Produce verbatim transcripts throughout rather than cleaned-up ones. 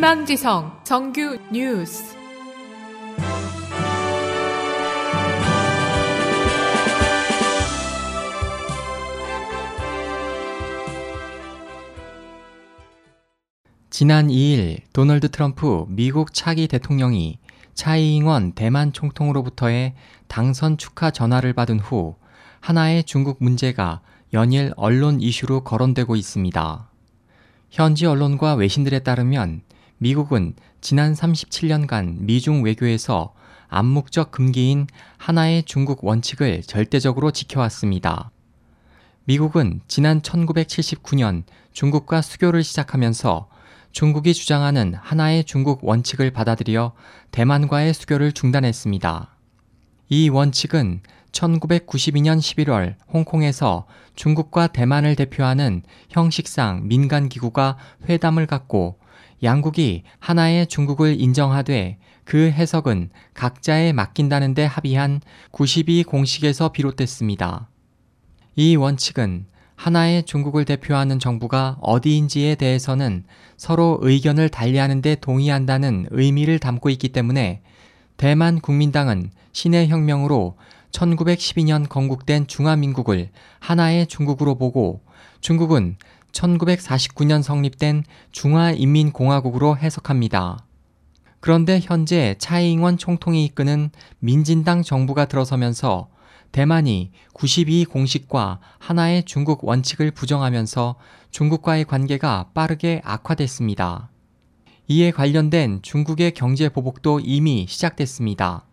희망지성 정규 뉴스. 지난 이 일 도널드 트럼프 미국 차기 대통령이 차이잉원 대만 총통으로부터의 당선 축하 전화를 받은 후 하나의 중국 문제가 연일 언론 이슈로 거론되고 있습니다. 현지 언론과 외신들에 따르면 미국은 지난 삼십칠 년간 미중 외교에서 암묵적 금기인 하나의 중국 원칙을 절대적으로 지켜왔습니다. 미국은 지난 천구백칠십구 년 중국과 수교를 시작하면서 중국이 주장하는 하나의 중국 원칙을 받아들여 대만과의 수교를 중단했습니다. 이 원칙은 천구백구십이 년 십일월 홍콩에서 중국과 대만을 대표하는 형식상 민간기구가 회담을 갖고 양국이 하나의 중국을 인정하되 그 해석은 각자에 맡긴다는 데 합의한 구십이 공식에서 비롯됐습니다. 이 원칙은 하나의 중국을 대표하는 정부가 어디인지에 대해서는 서로 의견을 달리하는 데 동의한다는 의미를 담고 있기 때문에 대만 국민당은 신의 혁명으로 천구백십이 년 건국된 중화민국을 하나의 중국으로 보고 중국은 천구백사십구 년 성립된 중화인민공화국으로 해석합니다. 그런데 현재 차이잉원 총통이 이끄는 민진당 정부가 들어서면서 대만이 구십이 공식과 하나의 중국 원칙을 부정하면서 중국과의 관계가 빠르게 악화됐습니다. 이에 관련된 중국의 경제 보복도 이미 시작됐습니다.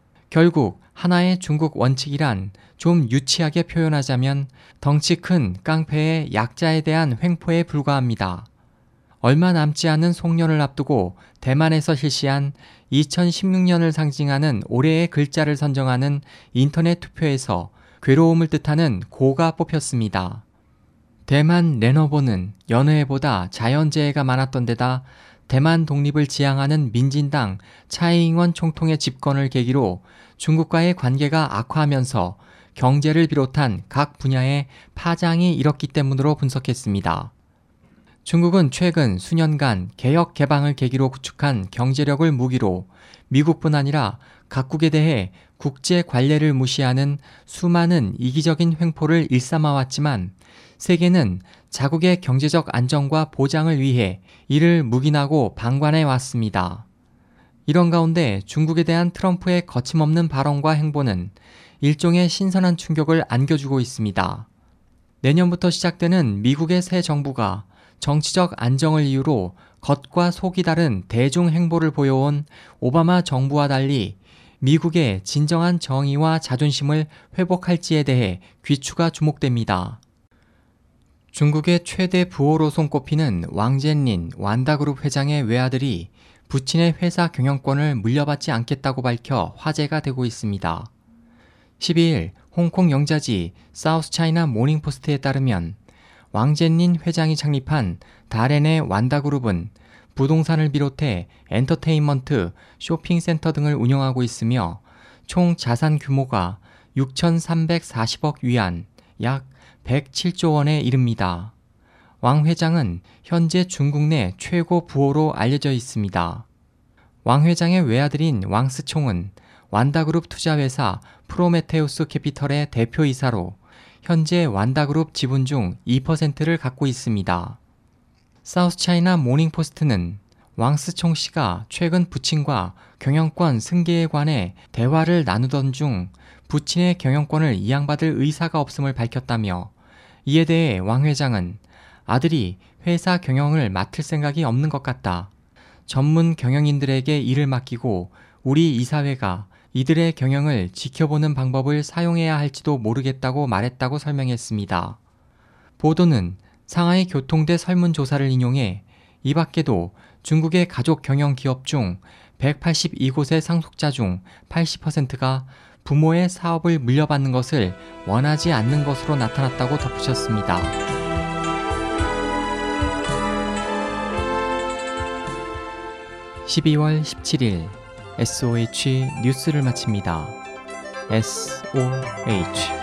결국 하나의 중국 원칙이란 좀 유치하게 표현하자면 덩치 큰 깡패의 약자에 대한 횡포에 불과합니다. 얼마 남지 않은 송년을 앞두고 대만에서 실시한 이천십육 년을 상징하는 올해의 글자를 선정하는 인터넷 투표에서 괴로움을 뜻하는 고가 뽑혔습니다. 대만 레너버는 여느 해보다 자연재해가 많았던 데다 대만 독립을 지향하는 민진당 차이잉원 총통의 집권을 계기로 중국과의 관계가 악화하면서 경제를 비롯한 각 분야에 파장이 일었기 때문으로 분석했습니다. 중국은 최근 수년간 개혁 개방을 계기로 구축한 경제력을 무기로 미국뿐 아니라 각국에 대해 국제 관례를 무시하는 수많은 이기적인 횡포를 일삼아왔지만 세계는 자국의 경제적 안정과 보장을 위해 이를 묵인하고 방관해 왔습니다. 이런 가운데 중국에 대한 트럼프의 거침없는 발언과 행보는 일종의 신선한 충격을 안겨주고 있습니다. 내년부터 시작되는 미국의 새 정부가 정치적 안정을 이유로 겉과 속이 다른 대중 행보를 보여온 오바마 정부와 달리 미국의 진정한 정의와 자존심을 회복할지에 대해 귀추가 주목됩니다. 중국의 최대 부호로 손꼽히는 왕젠린 완다그룹 회장의 외아들이 부친의 회사 경영권을 물려받지 않겠다고 밝혀 화제가 되고 있습니다. 십이 일 홍콩 영자지 사우스차이나 모닝포스트에 따르면 왕젠린 회장이 창립한 다롄의 완다그룹은 부동산을 비롯해 엔터테인먼트, 쇼핑센터 등을 운영하고 있으며 총 자산 규모가 육천삼백사십억 위안, 약 백칠조 원에 이릅니다. 왕 회장은 현재 중국 내 최고 부호로 알려져 있습니다. 왕 회장의 외아들인 왕스총은 완다그룹 투자회사 프로메테우스 캐피털의 대표이사로 현재 완다그룹 지분 중 이 퍼센트를 갖고 있습니다. 사우스차이나 모닝포스트는 왕스총 씨가 최근 부친과 경영권 승계에 관해 대화를 나누던 중 부친의 경영권을 이양받을 의사가 없음을 밝혔다며 이에 대해 왕 회장은 아들이 회사 경영을 맡을 생각이 없는 것 같다. 전문 경영인들에게 일을 맡기고 우리 이사회가 이들의 경영을 지켜보는 방법을 사용해야 할지도 모르겠다고 말했다고 설명했습니다. 보도는 상하이 교통대 설문조사를 인용해 이 밖에도 중국의 가족 경영 기업 중 백팔십이 곳의 상속자 중 팔십 퍼센트가 부모의 사업을 물려받는 것을 원하지 않는 것으로 나타났다고 덧붙였습니다. 십이월 십칠일 에스오에이치 뉴스를 마칩니다. 에스오에이치